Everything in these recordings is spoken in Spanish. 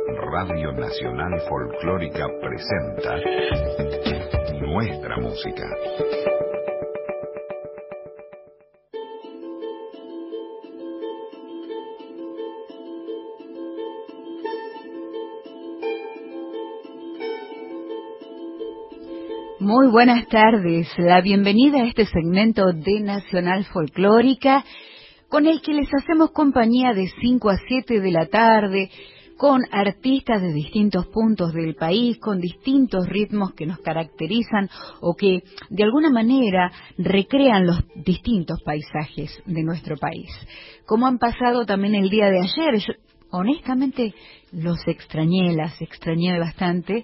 Radio Nacional Folclórica presenta Nuestra Música. Muy buenas tardes, la bienvenida a este segmento de Nacional Folclórica, con el que les hacemos compañía de 5 a 7 de la tarde, con artistas de distintos puntos del país, con distintos ritmos que nos caracterizan o que de alguna manera recrean los distintos paisajes de nuestro país. Como han pasado también el día de ayer, yo, honestamente las extrañé bastante.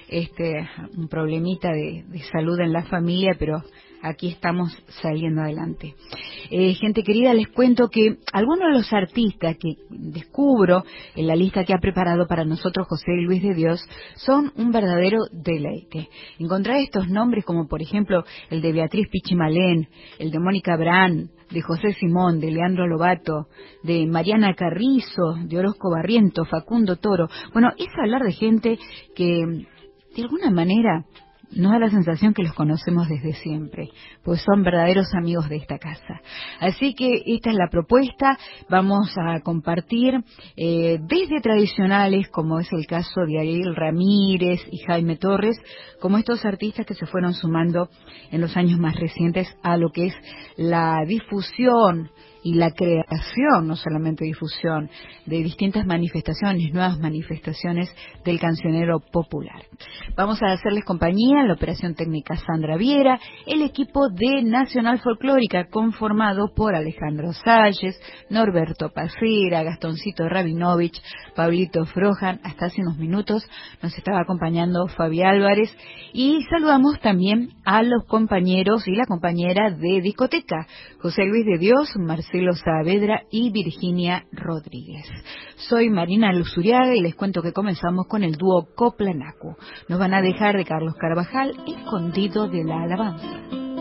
Un problemita de salud en la familia, pero aquí estamos saliendo adelante. Gente querida, les cuento que algunos de los artistas que descubro en la lista que ha preparado para nosotros José Luis de Dios son un verdadero deleite. Encontrar estos nombres como por ejemplo el de Beatriz Pichimalén, el de Mónica Brán, de José Simón, de Leandro Lobato, de Mariana Carrizo, de Orozco Barriento, Facundo Toro. Bueno, es hablar de gente que de alguna manera nos da la sensación que los conocemos desde siempre, pues son verdaderos amigos de esta casa. Así que esta es la propuesta. Vamos a compartir desde tradicionales, como es el caso de Ariel Ramírez y Jaime Torres, como estos artistas que se fueron sumando en los años más recientes a lo que es la difusión y la creación, no solamente difusión, de distintas manifestaciones, nuevas manifestaciones del cancionero popular. Vamos a hacerles compañía en la operación técnica Sandra Viera, el equipo de Nacional Folclórica conformado por Alejandro Salles, Norberto Pacera, Gastoncito Rabinovich, Pablito Frojan. Hasta hace unos minutos nos estaba acompañando Fabi Álvarez, y saludamos también a los compañeros y la compañera de discoteca, José Luis de Dios, Marcelo Saavedra y Virginia Rodríguez. Soy Marina Luzuriaga y les cuento que comenzamos con el dúo Coplanacu. Nos van a dejar de Carlos Carvajal, Escondido de la Alabanza.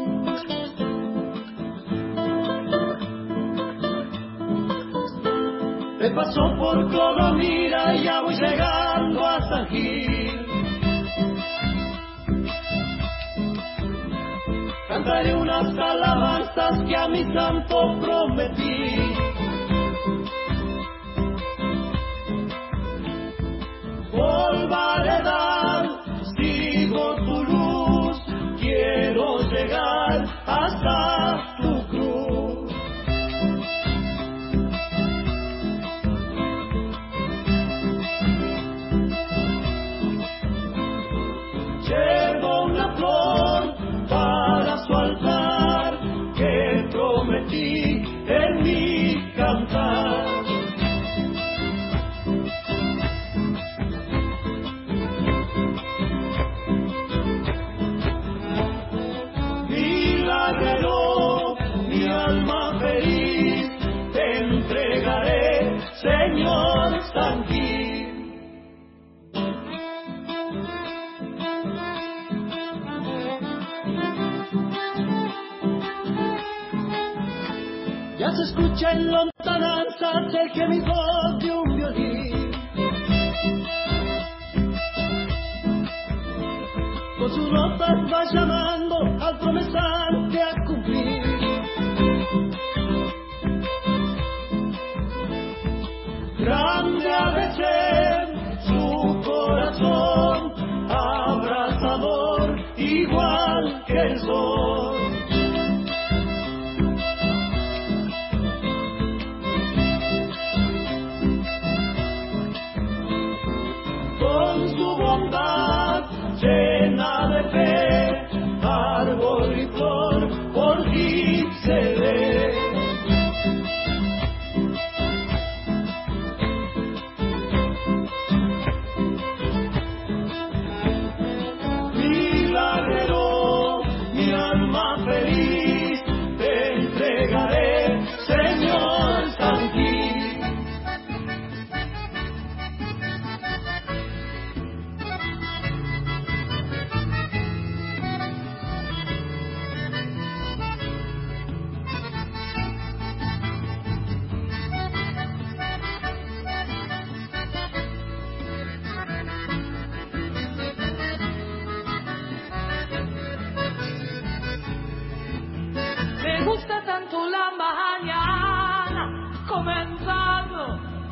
Me pasó por Clodomira y ya voy llegando a San Gil. Cantaré unas alabanzas que a mi santo prometí. Por varedad sigo tu luz, quiero llegar hasta tu cruz. Llevo una flor para su altar que prometí en mi cantar. Milagro, mi alma feliz, te entregaré, Señor San Gil. Ya se escucha en lontananza el gemido de un violín. Con sus notas va llamando al promesante a cumplir. Grande ha de ser su corazón, abrazador igual que el sol. Con su bondad llena de fe, árbol y flor por ti se ve. Milagrero, mi alma feliz, te entregaré, Señor San Gil.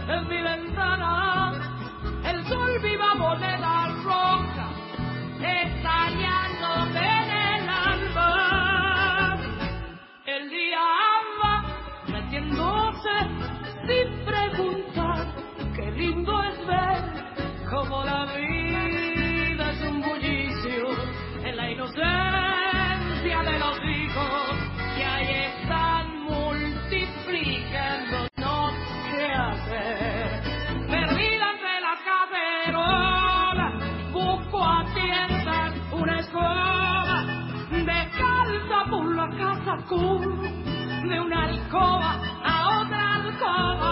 en mi ventana, el sol viva de la roca, estallándome en el alma. El día va metiéndose sin preguntar, qué lindo es ver cómo la vida es un bullicio en la inocencia de los hijos que ahí están multiplicándonos. ¿Qué hacer? Perdida entre las cacerolas, busco a tientas una escoba, descalza por la casa cool, de una alcoba a otra alcoba.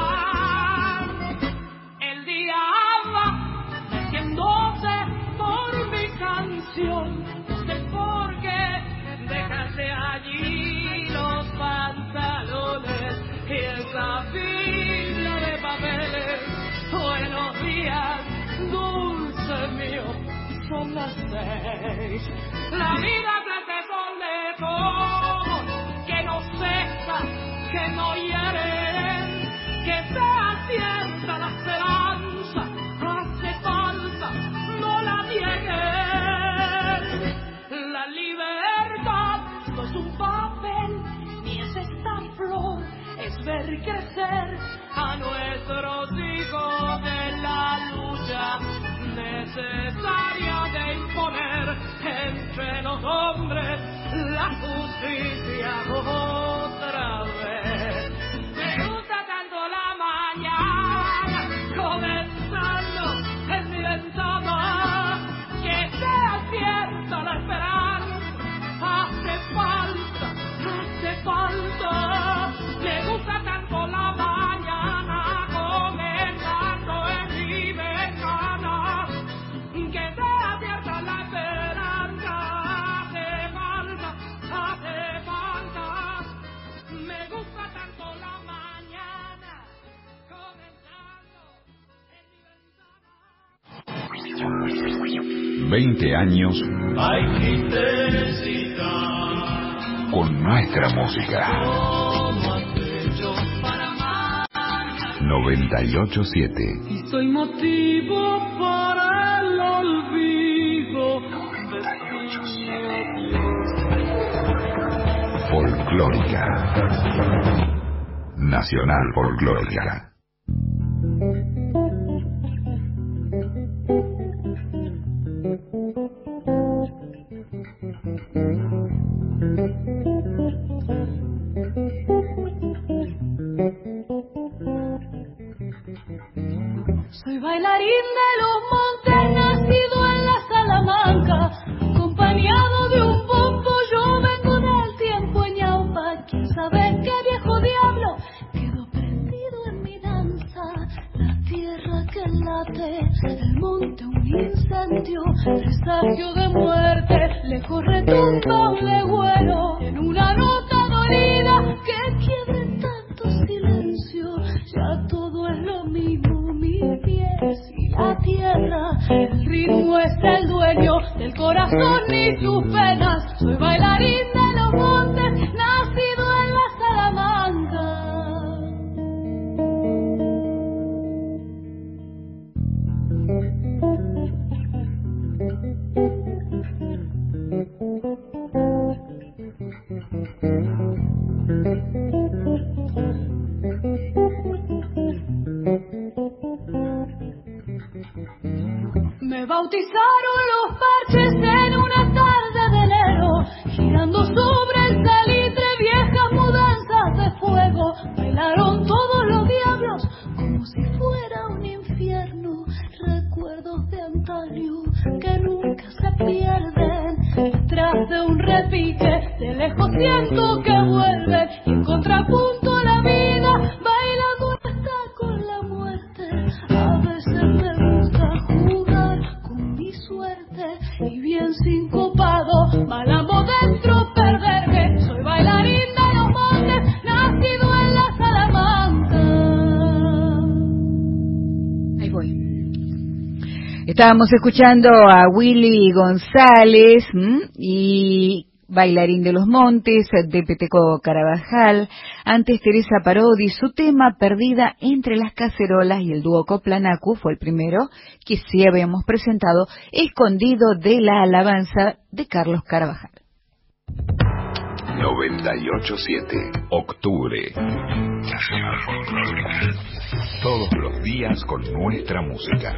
El día va metiéndose por mi canción, no sé por qué dejaste allí los pantalones y esa fila de papeles. Buenos días, dulce mío, son las 6. La vida crece son de todo, que no cesa, que no hieren, que sea cierta la esperanza, hace falta, no la nieguen. La libertad no es un papel, ni es esta flor, es ver crecer a nuestros hijos de la lucha necesaria de imponer entre los hombres la justicia otra vez. Me gusta tanto la mañana comenzando en mi ventana, que sea cierta la esperanza, hace falta, me gusta tanto la mañana comenzando en mi ventana, que sea cierta la esperanza, hace falta, me gusta tanto la mañana comenzando en mi ventana. 20 años Hay que intensidad. con nuestra música. 98.7 Y soy motivo para el olvido. Folclórica. Nacional Folclórica. Soy bailarín de los montes, nacido en la Salamanca, acompañado de un bombo, yo vengo del tiempo en Ñaupa. ¿Quién sabe qué viejo diablo quedó prendido en mi danza? La tierra que late, el monte un incendio, presagio de muerte, lejos retumba un legüero, en una nota dolida que quiebre tanto silencio, ya todo es lo mismo, mis pies y la tierra, el ritmo es el dueño del corazón y sus penas. Soy bailarín de los montes, nacido en la Salamanca. Me bautizaron los parches en una tarde de enero, girando sobre el salitre viejas mudanzas de fuego. Bailaron todos los diablos como si fuera un infierno, recuerdos de antaño que nunca se pierden. Detrás de un repique, de lejos siento que vuelven, y en contrapunto la vida baila está con la muerte. A veces me gusta jugar con mi suerte, y bien sincopado, malamo dentro perderme. Soy bailarín de los montes, nacido en la Salamanca. Ahí voy. Estábamos escuchando a Willy González y Bailarín de los Montes, de Peteco Carabajal. Antes Teresa Parodi, su tema Perdida entre las cacerolas, y el dúo Coplanacu fue el primero que sí habíamos presentado, Escondido de la alabanza, de Carlos Carabajal. 98.7 Octubre. Nacional Folclórica. Todos los días con nuestra música.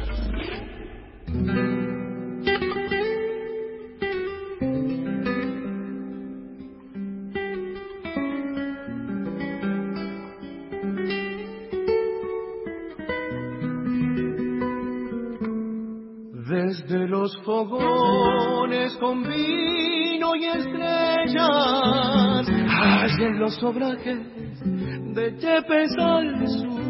Desde los fogones con vino y estrellas, allá en los obrajes de Yepes al sur,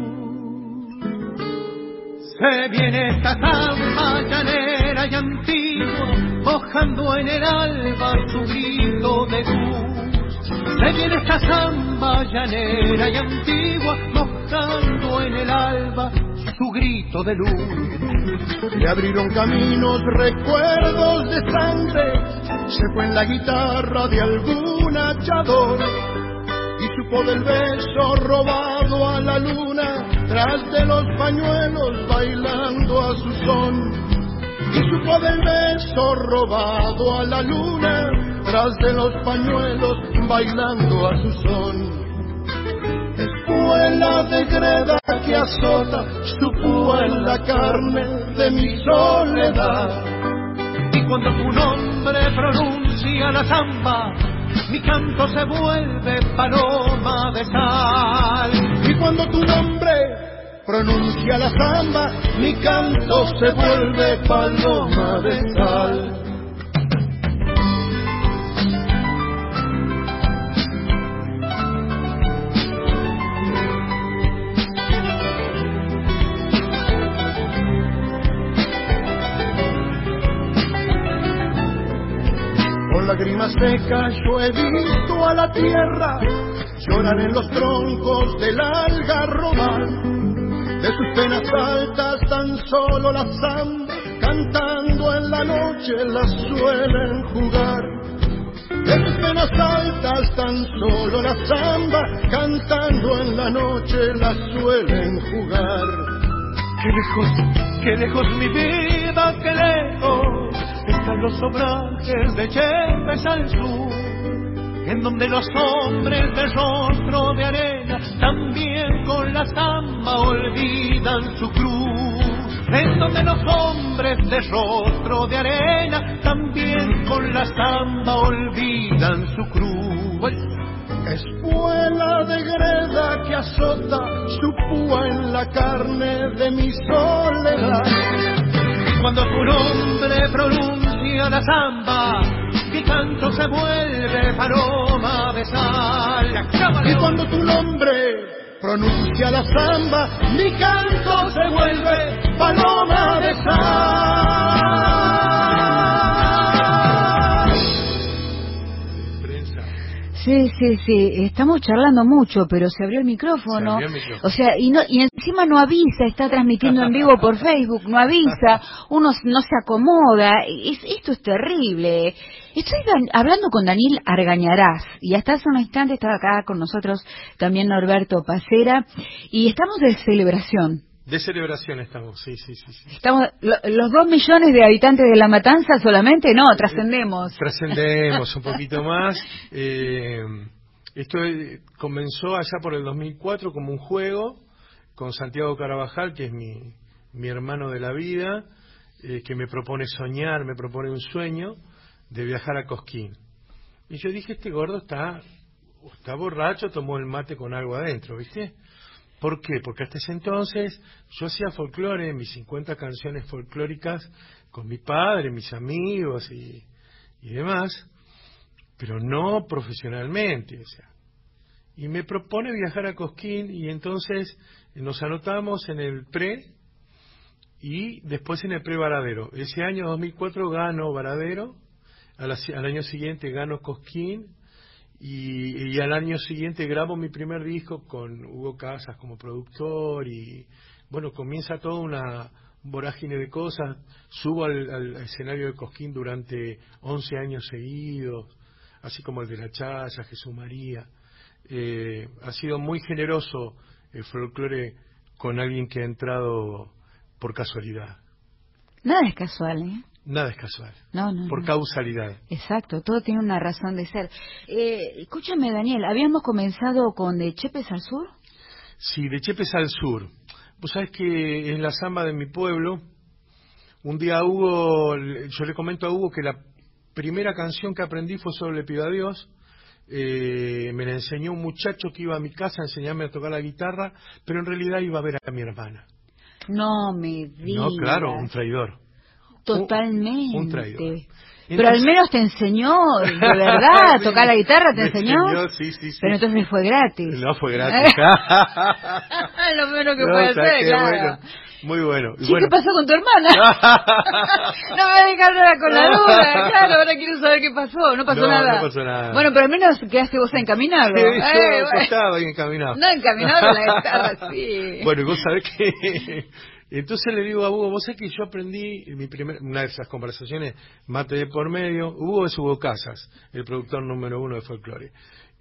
se viene esta samba llanera y antigua, mojando en el alba su grito de luz. Se viene esta samba llanera y antigua, mojando en el alba su grito de luz. Le abrieron caminos recuerdos de sangre, se fue en la guitarra de algún hachador y supo del beso robado a la luna tras de los pañuelos bailando a su son. Y supo del beso robado a la luna tras de los pañuelos bailando a su son. Espuela de greda que azota su púa en la carne de mi soledad. Y cuando tu nombre pronuncia la samba, mi canto se vuelve paloma de sal. Y cuando tu nombre pronuncia la samba, mi canto se vuelve paloma de sal. Lágrimas secas yo he visto a la tierra llorar en los troncos del algarrobal. De sus penas altas tan solo la samba, cantando en la noche la suelen jugar. De sus penas altas tan solo la samba, cantando en la noche la suelen jugar. Qué lejos mi vida, qué lejos están los obrajes de Yepes al sur, en donde los hombres de rostro de arena también con la samba olvidan su cruz. En donde los hombres de rostro de arena también con la samba olvidan su cruz. Espuela de greda que azota su púa en la carne de mi soledad. Cuando tu nombre pronuncia la samba, mi canto se vuelve paloma de sal. Y cuando tu nombre pronuncia la samba, mi canto se vuelve paloma de sal. Sí, estamos charlando mucho, pero se abrió el micrófono. O sea, y encima no avisa, está transmitiendo en vivo por Facebook, no avisa, uno no se acomoda. Esto es terrible. Estoy hablando con Daniel Argañarás, y hasta hace un instante estaba acá con nosotros también Norberto Pacera, y estamos de celebración. De celebración estamos, sí. Estamos, los 2 millones de habitantes de La Matanza solamente, no, trascendemos. Trascendemos un poquito más. Esto comenzó allá por el 2004 como un juego con Santiago Carabajal, que es mi hermano de la vida, que me propone soñar, me propone un sueño de viajar a Cosquín. Y yo dije, este gordo está borracho, tomó el mate con algo adentro, ¿viste? ¿Por qué? Porque hasta ese entonces yo hacía folclore, mis 50 canciones folclóricas con mi padre, mis amigos y demás, pero no profesionalmente, o sea. Y me propone viajar a Cosquín, y entonces nos anotamos en el pre y después en el pre-Varadero. Ese año 2004 gano Varadero, al año siguiente gano Cosquín, y al año siguiente grabo mi primer disco con Hugo Casas como productor, y bueno, comienza toda una vorágine de cosas. Subo al escenario de Cosquín durante 11 años seguidos, así como el de La Chaya, Jesús María. Ha sido muy generoso el folclore con alguien que ha entrado por casualidad. Nada es casual, ¿eh? Nada es casual. No, no. Por no. causalidad. Exacto, todo tiene una razón de ser. Escúchame, Daniel, ¿habíamos comenzado con De Chepes al Sur? Sí, De Chepes al Sur. Vos sabés que en la samba de mi pueblo, un día Hugo, yo le comento a Hugo que la primera canción que aprendí fue Solo le pido a Dios. Me la enseñó un muchacho que iba a mi casa a enseñarme a tocar la guitarra, pero en realidad iba a ver a mi hermana. No me digas. No, claro, un traidor. Totalmente. Un traidor. Pero al menos te enseñó, de verdad, sí, tocar la guitarra, ¿te me enseñó? Sí, sí, sí. Pero entonces fue gratis. No, fue gratis. Lo menos que puede hacer, claro. Bueno, muy bueno. Sí, ¿qué pasó con tu hermana? No me dejes hablar con la duda, claro, ahora quiero saber qué pasó. No pasó nada. No pasó nada. Bueno, pero al menos quedaste vos encaminado. Sí, bueno. estaba bien encaminado. No, encaminado con la guitarra, sí. Bueno, y vos sabés que... Entonces le digo a Hugo, vos sabés que yo aprendí, una de esas conversaciones, mate de por medio, Hugo es Hugo Casas, el productor número 1 de folclore.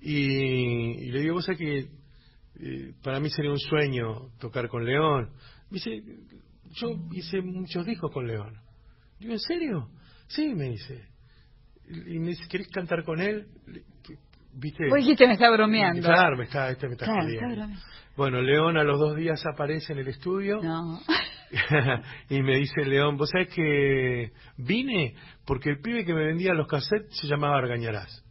Y le digo, vos sabés que para mí sería un sueño tocar con León. Me dice, yo hice muchos discos con León. Digo, ¿en serio? Sí, me dice. Y me dice, ¿querés cantar con él? ¿Viste? Vos dijiste, me está bromeando. Claro, me está claro, jodiendo. Bueno, León a los 2 días aparece en el estudio. No. Y me dice León, vos sabés que vine porque el pibe que me vendía los cassettes se llamaba Argañarás.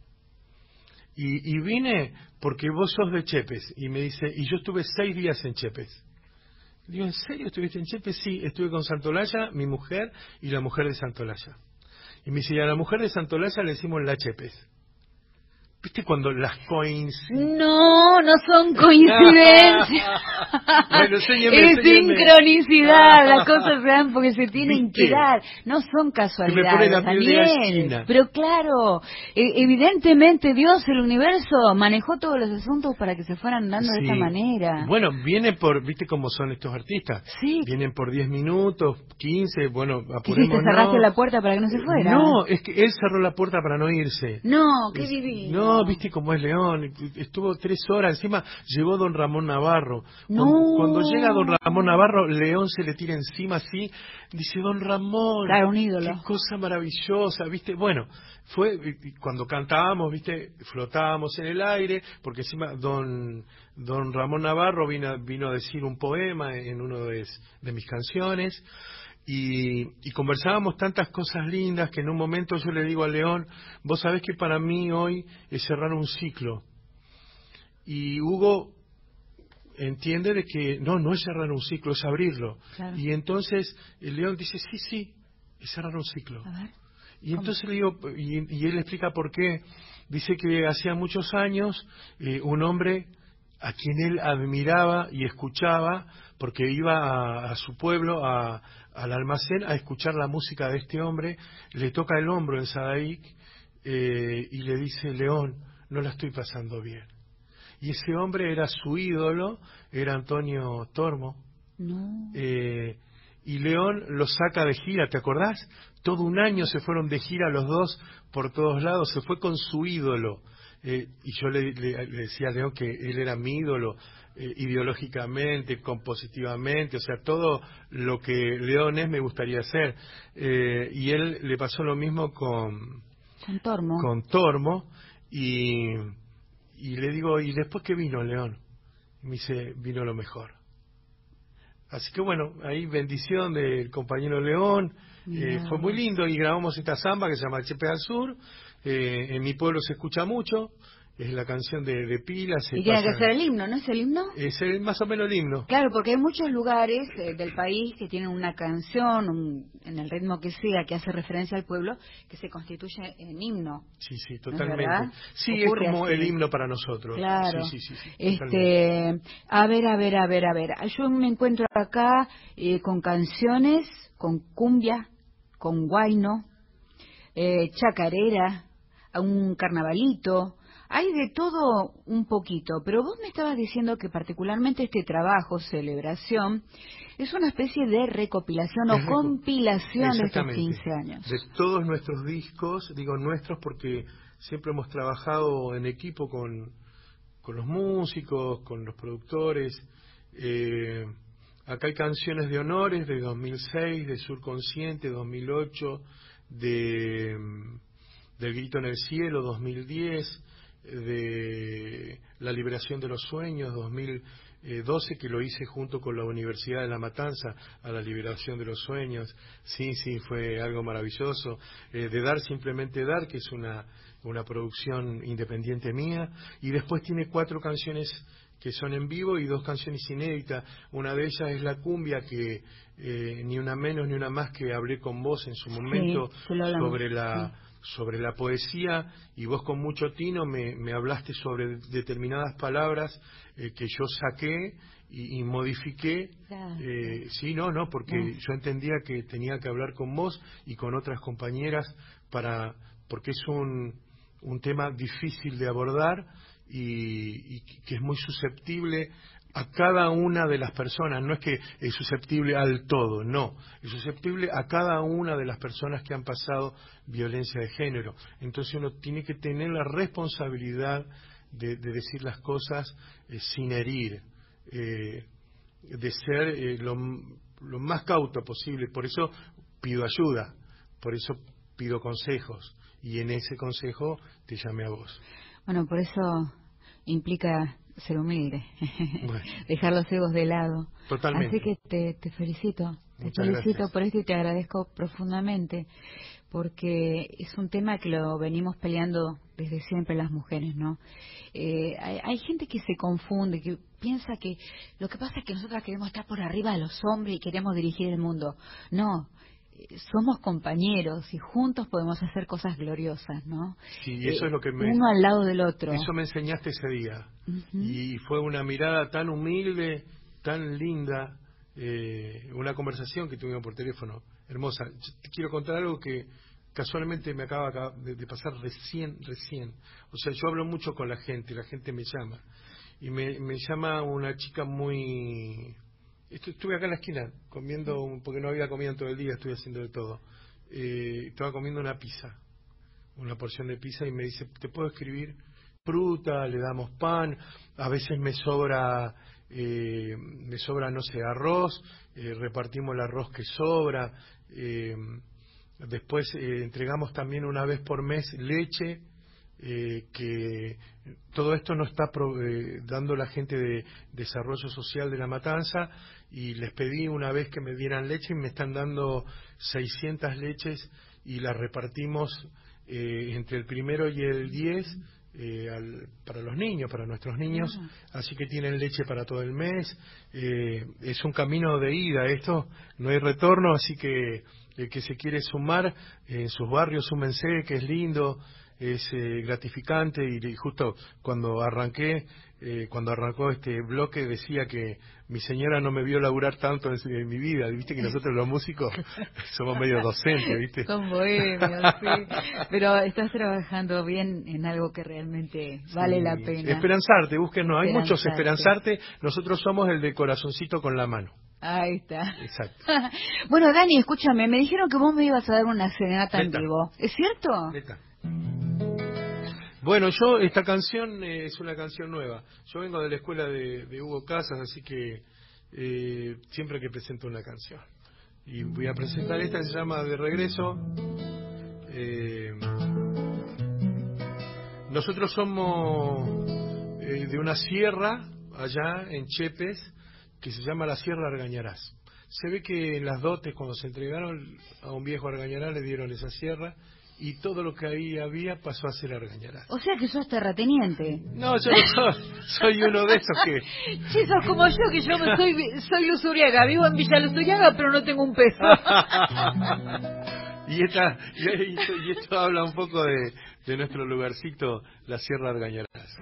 Y vine porque vos sos de Chepes. Y me dice, y yo estuve 6 días en Chepes. Digo, ¿en serio estuviste en Chepes? Sí, estuve con Santolaya, mi mujer, y la mujer de Santolaya. Y me dice, y a la mujer de Santolaya le decimos la Chepes. ¿Viste cuando las coincidencias? No son coincidencias. Bueno, es sincronicidad. Las cosas se dan porque se tienen ¿Viste? que dar. No son casualidades. Que me pone la piel de Daniel. gallina. Pero claro, evidentemente Dios, el universo, manejó todos los asuntos para que se fueran dando de esta manera. Bueno, viene por, ¿viste cómo son estos artistas? Sí. Vienen por 10 minutos, 15, bueno, ¿Y apurémonos. te cerraste la puerta para que no se fuera? No, es que él cerró la puerta para no irse. No, qué divino. No, viste cómo es León, estuvo 3 horas, encima llegó don Ramón Navarro. No. Cuando llega don Ramón Navarro, León se le tira encima así, dice, don Ramón, claro, un ídolo. qué cosa maravillosa, viste, bueno, fue, cuando cantábamos, viste, flotábamos en el aire, porque encima don Ramón Navarro vino a decir un poema en uno de mis canciones. Y conversábamos tantas cosas lindas que en un momento yo le digo a León, vos sabés que para mí hoy es cerrar un ciclo. Y Hugo entiende de que no es cerrar un ciclo, es abrirlo. Claro. Y entonces el León dice, sí, es cerrar un ciclo. A ver, y entonces le digo, y él explica por qué. Dice que hacía muchos años un hombre a quien él admiraba y escuchaba, porque iba a su pueblo, al almacén, a escuchar la música de este hombre, le toca el hombro en Sadaic y le dice, León, no la estoy pasando bien. Y ese hombre era su ídolo, era Antonio Tormo. No. Y León lo saca de gira, ¿te acordás? Todo un año se fueron de gira los dos por todos lados, se fue con su ídolo. Y yo le decía a León que él era mi ídolo, ideológicamente, compositivamente, o sea, todo lo que León es me gustaría ser. Y él le pasó lo mismo con Tormo, y le digo, ¿y después qué vino, León? Y me dice, vino lo mejor. Así que bueno, ahí bendición del compañero León, fue muy lindo y grabamos esta samba que se llama Chepes al Sur. En mi pueblo se escucha mucho, es la canción de Pilas. Y tiene que ser el himno, ¿no es el himno? Es más o menos el himno. Claro, porque hay muchos lugares del país que tienen una canción, en el ritmo que sea, que hace referencia al pueblo, que se constituye en himno. Sí, totalmente. ¿No es sí, ocurre es como así. el himno para nosotros. Claro. Sí. A ver. Yo me encuentro acá con canciones, con cumbia, con guayno, chacarera, un carnavalito. Hay de todo un poquito, pero vos me estabas diciendo que particularmente este trabajo, celebración, es una especie de recopilación o compilación de estos 15 años. De todos nuestros discos, digo nuestros porque siempre hemos trabajado en equipo con los músicos, con los productores. Acá hay canciones de honores de 2006, de Surconsciente 2008, del Grito en el Cielo 2010, de La Liberación de los Sueños 2012, que lo hice junto con la Universidad de La Matanza, a La Liberación de los Sueños. Sí, fue algo maravilloso. De Dar, Simplemente Dar, que es una producción independiente mía, y después tiene 4 canciones que son en vivo y 2 canciones inéditas. Una de ellas es La Cumbia, que ni una menos ni una más, que hablé con vos en su momento, sobre la poesía, y vos con mucho tino me hablaste sobre determinadas palabras que yo saqué y modifiqué. Claro. Porque yo entendía que tenía que hablar con vos y con otras compañeras porque es un tema difícil de abordar y que es muy susceptible a cada una de las personas. No es que es susceptible al todo, no, es susceptible a cada una de las personas que han pasado violencia de género. Entonces uno tiene que tener la responsabilidad de decir las cosas sin herir, de ser lo más cauto posible. Por eso pido ayuda, por eso pido consejos, y en ese consejo te llamé a vos. Bueno, por eso implica ser humilde, bueno, dejar los egos de lado. Totalmente. Así que te felicito. Muchas te felicito gracias por esto y te agradezco profundamente, porque es un tema que lo venimos peleando desde siempre las mujeres, ¿no? Hay gente que se confunde, que piensa que lo que pasa es que nosotras queremos estar por arriba de los hombres y queremos dirigir el mundo. No, somos compañeros y juntos podemos hacer cosas gloriosas, ¿no? Sí, eso es lo que uno al lado del otro. Eso me enseñaste ese día. Y fue una mirada tan humilde, tan linda, una conversación que tuvimos por teléfono, hermosa. Yo te quiero contar algo que casualmente me acaba de pasar recién. O sea, yo hablo mucho con la gente me llama. Y me llama una chica muy... Estuve acá en la esquina comiendo, porque no había comido en todo el día, estuve haciendo de todo. Estaba comiendo una porción de pizza, y me dice, ¿te puedo escribir? Fruta, le damos pan, a veces me sobra, no sé, arroz, repartimos el arroz que sobra, después entregamos también una vez por mes leche, que todo esto nos está dando la gente de Desarrollo Social de La Matanza, y les pedí una vez que me dieran leche y me están dando 600 leches, y las repartimos entre el 1 y el 10 para los niños, para nuestros niños, así que tienen leche para todo el mes. Es un camino de ida esto, no hay retorno, así que el que se quiere sumar en sus barrios, súmense, que es lindo, es gratificante. Y justo cuando arrancó este bloque decía que mi señora no me vio laburar tanto en mi vida. Viste que nosotros los músicos somos medio docentes, ¿viste? Son bohemios, sí. Pero estás trabajando bien en algo que realmente vale la pena. Esperanzarte, búsquenos. Hay muchos Esperanzarte. Nosotros somos el de corazoncito con la mano. Ahí está. Exacto. Bueno, Dani, escúchame, me dijeron que vos me ibas a dar una serenata en vivo. ¿Es cierto? Neta. Bueno, esta canción es una canción nueva. Yo vengo de la escuela de Hugo Casas, así que siempre que presento una canción. Y voy a presentar esta, se llama De Regreso. Nosotros somos de una sierra allá en Chepes, que se llama la Sierra Argañarás. Se ve que en las dotes, cuando se entregaron a un viejo Argañarás, le dieron esa sierra, y todo lo que ahí había pasó a ser Argañarás. O sea que sos terrateniente. No, yo soy uno de esos que... Sí, sos como yo, que yo soy Luzuriaga, vivo en Villa Luzuriaga, pero no tengo un peso. y esto habla un poco de nuestro lugarcito, la Sierra Argañarás.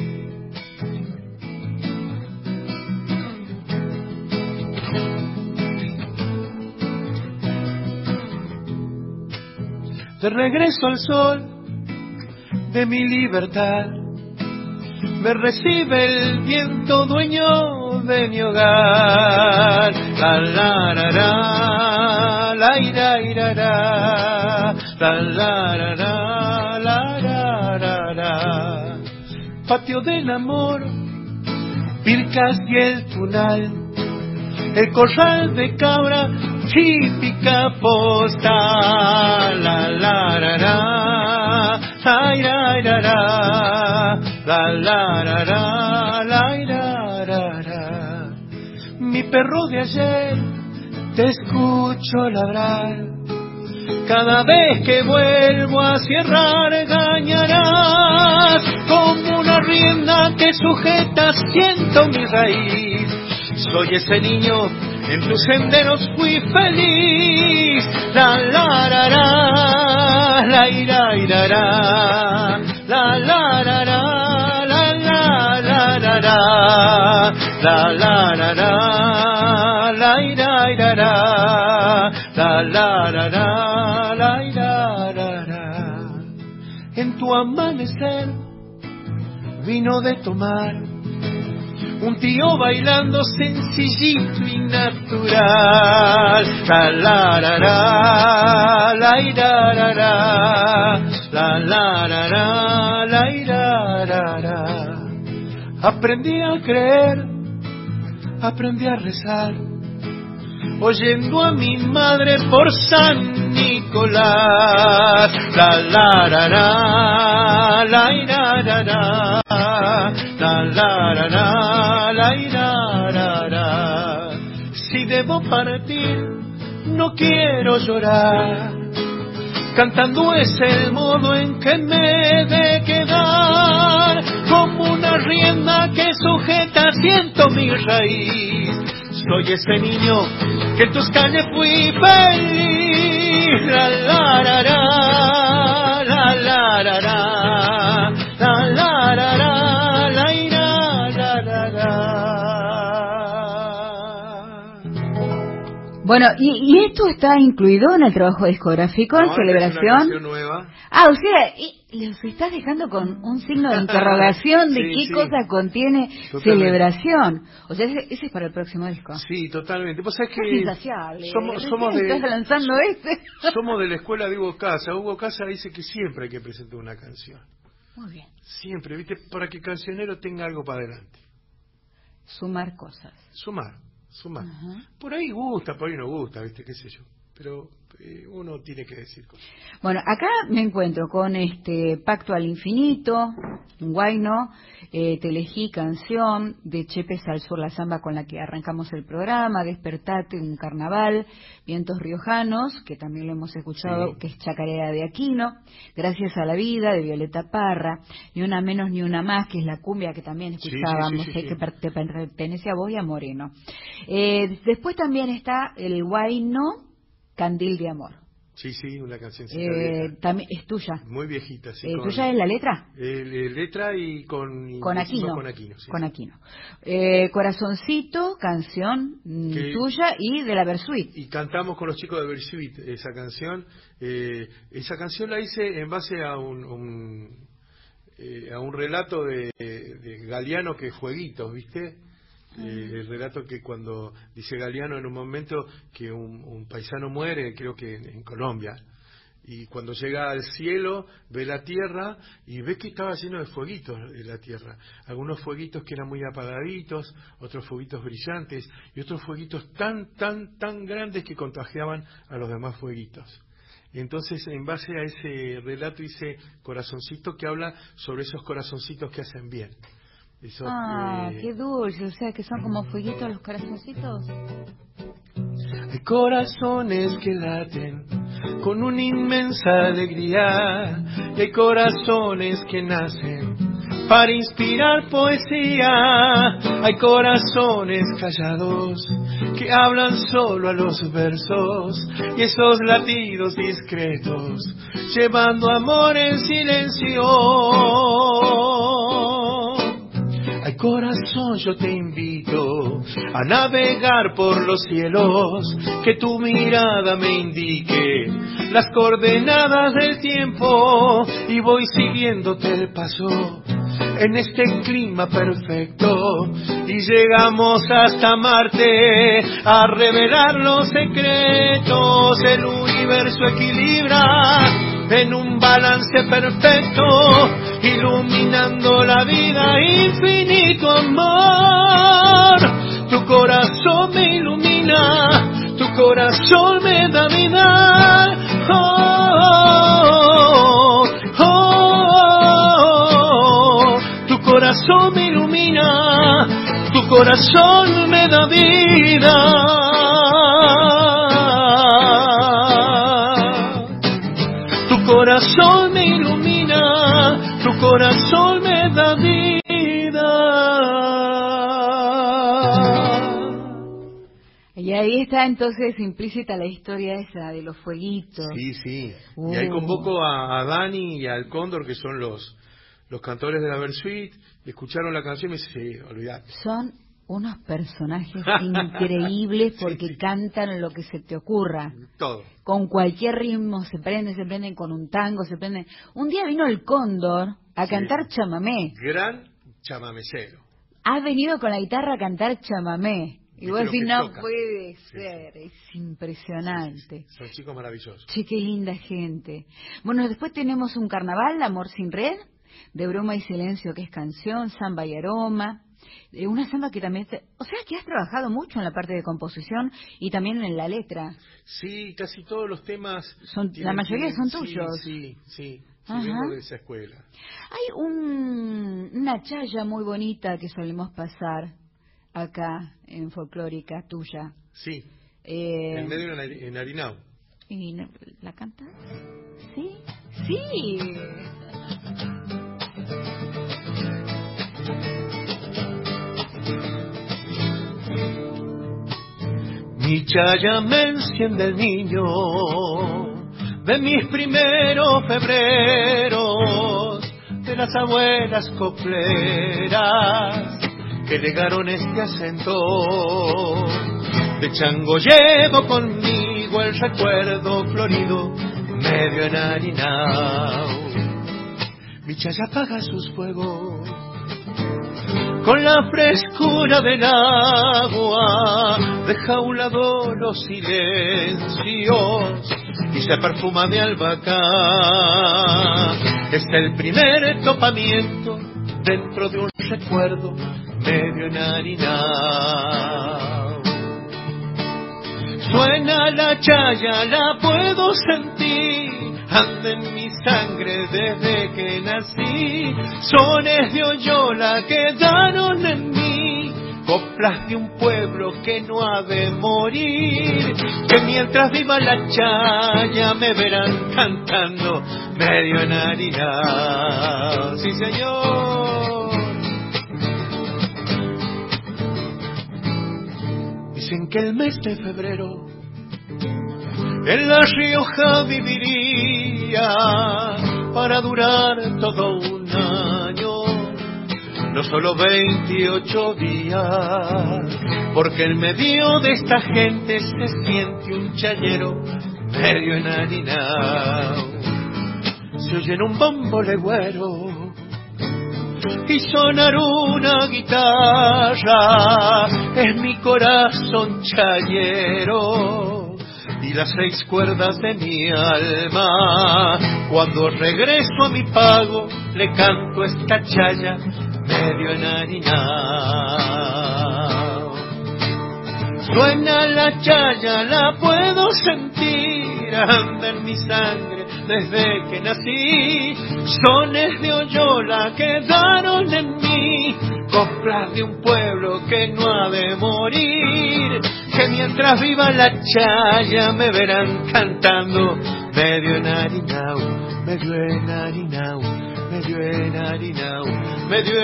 De regreso al sol de mi libertad, me recibe el viento dueño de mi hogar. La la la la, la ira ira ra, la la la la, la la patio del amor, Pircas y el Tunal, el corral de cabra, típica postal. La la la la, la la la la, la la la. Mi perro de ayer, te escucho ladrar. Cada vez que vuelvo a Sierra regañarás. Como una rienda que sujetas siento mi raíz. Soy ese niño, en tus senderos fui feliz. La la la la, la ira ira la, la la la la, la la la la la, la la la la, la ira ira la, la la la la, la ira ira la. En tu amanecer vino de tomar un tío bailando sencillito y natural. La la la la, la ira la la, la la la la, la ira la la. Aprendí a creer, aprendí a rezar, oyendo a mi madre por San Nicolás. La la la la, la ira la la, la la la la, la ira la la. Si debo partir, no quiero llorar, cantando es el modo en que me he de quedar. Como una rienda que sujeta siento mi raíz. Soy ese niño que en tus calles fui feliz. La la la la, la la la la, la la la la, la ira la la la. Bueno, y esto está incluido en el trabajo discográfico, en Celebración. Es una canción nueva. Ah, o sea, los estás dejando con un signo de interrogación de qué cosa contiene Totalmente. Celebración. O sea, ese es para el próximo disco. Sí, totalmente. Pues es Es que insaciable. somos de ¿Estás lanzando somos de la escuela de Hugo Casa. Hugo Casa dice que siempre hay que presentar una canción. Muy bien. Siempre, ¿viste? Para que el cancionero tenga algo para adelante. Sumar cosas. Sumar. Ajá. Por ahí gusta, por ahí no gusta, ¿viste? Qué sé yo. Pero uno tiene que decir cosas. Bueno, acá me encuentro con Pacto al Infinito, un guayno, Te elegí canción, de Chepe al Sur, la samba con la que arrancamos el programa, Despertate, un carnaval, Vientos Riojanos, que también lo hemos escuchado, Sí. que es Chacarera de Aquino, Gracias a la Vida, de Violeta Parra, Ni una menos ni una más, que es la cumbia que también escuchábamos, sí. que te pertenece a vos y a Moreno. Después también está el guayno, Candil de Amor. Sí, una canción También es tuya. muy viejita. Sí, ¿Tuya es la letra? Letra y con Aquino. Con Aquino, sí. Con Aquino. Corazoncito, canción tuya y de la Versuit. Y cantamos con los chicos de Versuit esa canción. Esa canción la hice en base a un relato de Galeano, que es Jueguitos, ¿viste? El relato que cuando dice Galeano en un momento que un paisano muere, creo que en Colombia, y cuando llega al cielo ve la tierra y ve que estaba lleno de fueguitos en la tierra, algunos fueguitos que eran muy apagaditos, otros fueguitos brillantes y otros fueguitos tan grandes que contagiaban a los demás fueguitos. Entonces, en base a ese relato hice Corazoncito, que habla sobre esos corazoncitos que hacen bien. Eso, qué dulce, o sea que son como fueguitos los corazoncitos. Hay corazones que laten con una inmensa alegría, y hay corazones que nacen para inspirar poesía. Hay corazones callados que hablan solo a los versos, y esos latidos discretos llevando amor en silencio. Ay, corazón, yo te invito a navegar por los cielos, que tu mirada me indique las coordenadas del tiempo, y voy siguiéndote el paso en este clima perfecto, y llegamos hasta Marte a revelar los secretos. El universo equilibra en un balance perfecto, iluminando la vida, infinito amor. Tu corazón me ilumina, tu corazón me da vida. Tu corazón me ilumina, tu corazón me da vida. Tu corazón me ilumina, tu corazón me da vida. Y ahí está entonces implícita la historia esa de los fueguitos. Sí, sí. Y ahí convoco a Dani y al Cóndor, que son los cantores de la Versuit. Escucharon la canción y me dice, sí, olvidate. Son unos personajes increíbles porque sí. Cantan lo que se te ocurra. Todo. Con cualquier ritmo se prenden con un tango, se prenden. Un día vino el Cóndor a cantar chamamé. Gran chamamecero. Ha venido con la guitarra a cantar chamamé. Y vos decís, no puede ser, sí. Es impresionante. Sí. Son chicos maravillosos. Che, qué linda gente. Bueno, después tenemos un carnaval, Amor sin red, de Broma y Silencio, que es canción, samba y aroma. Una samba que también... O sea, que has trabajado mucho en la parte de composición y también en la letra. Sí, casi todos los temas... La mayoría son tuyos. Sí, vengo de esa escuela. Hay una chaya muy bonita que solemos pasar acá en Folclórica, tuya. Sí, en medio en Arinau. ¿Y la cantas? Sí, sí. Mi chaya me enciende el niño de mis primeros febreros, de las abuelas copleras que legaron este acento. De chango llevo conmigo el recuerdo florido, medio enharinao. Mi chaya apaga sus fuegos con la frescura del agua, deja a un lado los silencios y se perfuma de albahaca. Es el primer topamiento dentro de un recuerdo medio enharinao. Suena la chaya, la puedo sentir, anda en mi sangre desde que nací. Sones de Oyola quedaron en mí, coplas de un pueblo que no ha de morir. Que mientras viva la chaya me verán cantando medio enharinao. Sí, señor. Dicen que el mes de febrero en La Rioja viviría para durar todo un año, no solo 28 días, porque en medio de esta gente se siente un chayero medio enharinao. Se oye en un bombo legüero y sonar una guitarra, es mi corazón chayero y las 6 cuerdas de mi alma. Cuando regreso a mi pago le canto esta chaya medio enharinao. Suena la chaya, la puedo sentir, anda en mi sangre desde que nací. Sones de Oyola quedaron en mí, coplas de un pueblo que no ha de morir. Que mientras viva la chaya me verán cantando medio enharinao, medio enharinao, medio enharinao, medio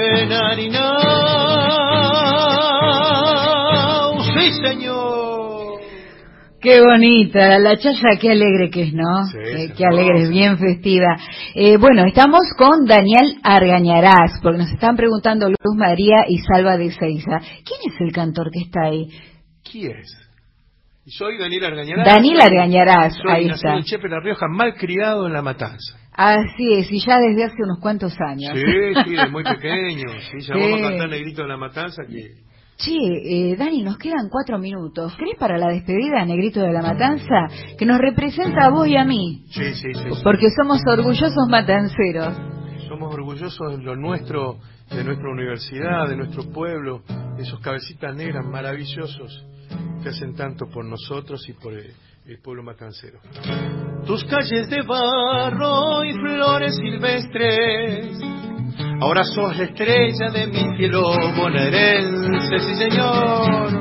enharinao. Sí, señor. Qué bonita, la chaya, qué alegre que es, ¿no? Sí, qué alegre, bien festiva. Bueno, estamos con Daniel Argañarás, porque nos están preguntando Luz María y Salva de Seiza. ¿Quién es el cantor que está ahí? ¿Quién es? Soy Daniel Argañarás. Daniel Argañarás, ahí está. Soy nacido en Chepe, La Rioja, mal criado en La Matanza. Así es, y ya desde hace unos cuantos años. Sí, de muy pequeño. Sí, ya vamos a cantar Negrito en La Matanza, que Che, Dani, nos quedan 4 minutos. ¿Querés para la despedida, Negrito de la Matanza? Que nos representa a vos y a mí. Sí. Porque somos orgullosos matanceros. Somos orgullosos de lo nuestro, de nuestra universidad, de nuestro pueblo, de esos cabecitas negras maravillosos que hacen tanto por nosotros y por el pueblo matancero. Tus calles de barro y flores silvestres, ahora sos la estrella de mi cielo bonaerense, sí señor.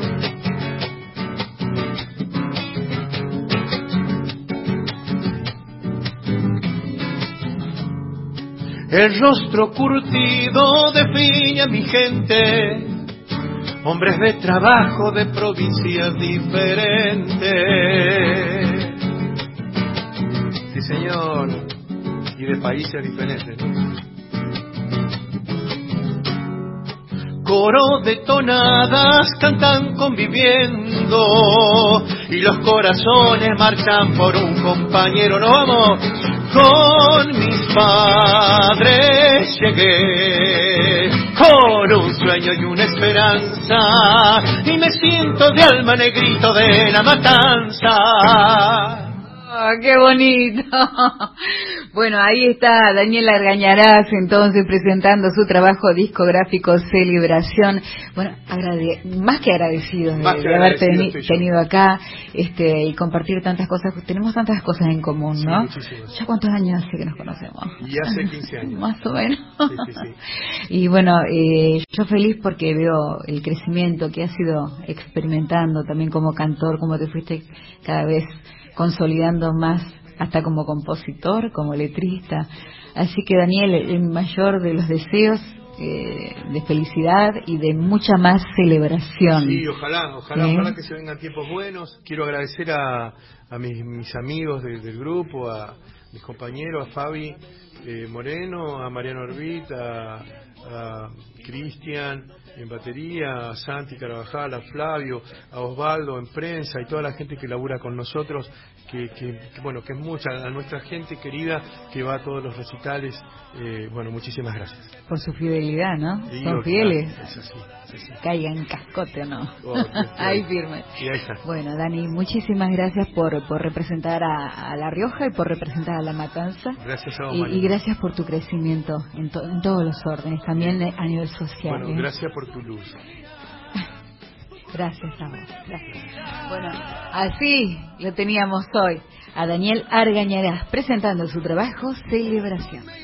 El rostro curtido define a mi gente, hombres de trabajo de provincias diferentes. Sí, señor, y de países diferentes, ¿no? Coro de tonadas cantan conviviendo y los corazones marchan por un compañero. Nos vamos. Con mis padres llegué con un sueño y una esperanza y me siento de alma, Negrito de la Matanza. Oh, ¡qué bonito! Bueno, ahí está Daniel Argañarás, entonces, presentando su trabajo discográfico Celebración. Bueno, más que agradecidos de haberte tenido acá y compartir tantas cosas. Tenemos tantas cosas en común, ¿no? Sí, ¿Ya cuántos años hace que nos conocemos? Y hace 15 años. Más o menos. Sí. Y bueno, yo feliz porque veo el crecimiento que has ido experimentando también como cantor, como te fuiste cada vez consolidando más, hasta como compositor, como letrista. Así que, Daniel, el mayor de los deseos de felicidad y de mucha más celebración. Sí, ojalá que se vengan tiempos buenos. Quiero agradecer a mis amigos del grupo, a mis compañeros, a Fabi Moreno, a Mariano Orbit, a Cristian en batería, a Santi Carabajal, a Flavio, a Osvaldo en prensa y toda la gente que labura con nosotros, que es mucha, a nuestra gente querida que va a todos los recitales. Muchísimas gracias. Por su fidelidad, ¿no? Sí, son fieles. Es así. Caigan en cascote o no. Ahí firme. Y ahí está. Bueno, Dani, muchísimas gracias por representar a La Rioja y por representar a La Matanza. Gracias a vos, y gracias por tu crecimiento en todos los órdenes, también a nivel social. Bueno, gracias por tu luz. Gracias a vos. Gracias. Bueno, así lo teníamos hoy a Daniel Argañarás presentando su trabajo Celebración.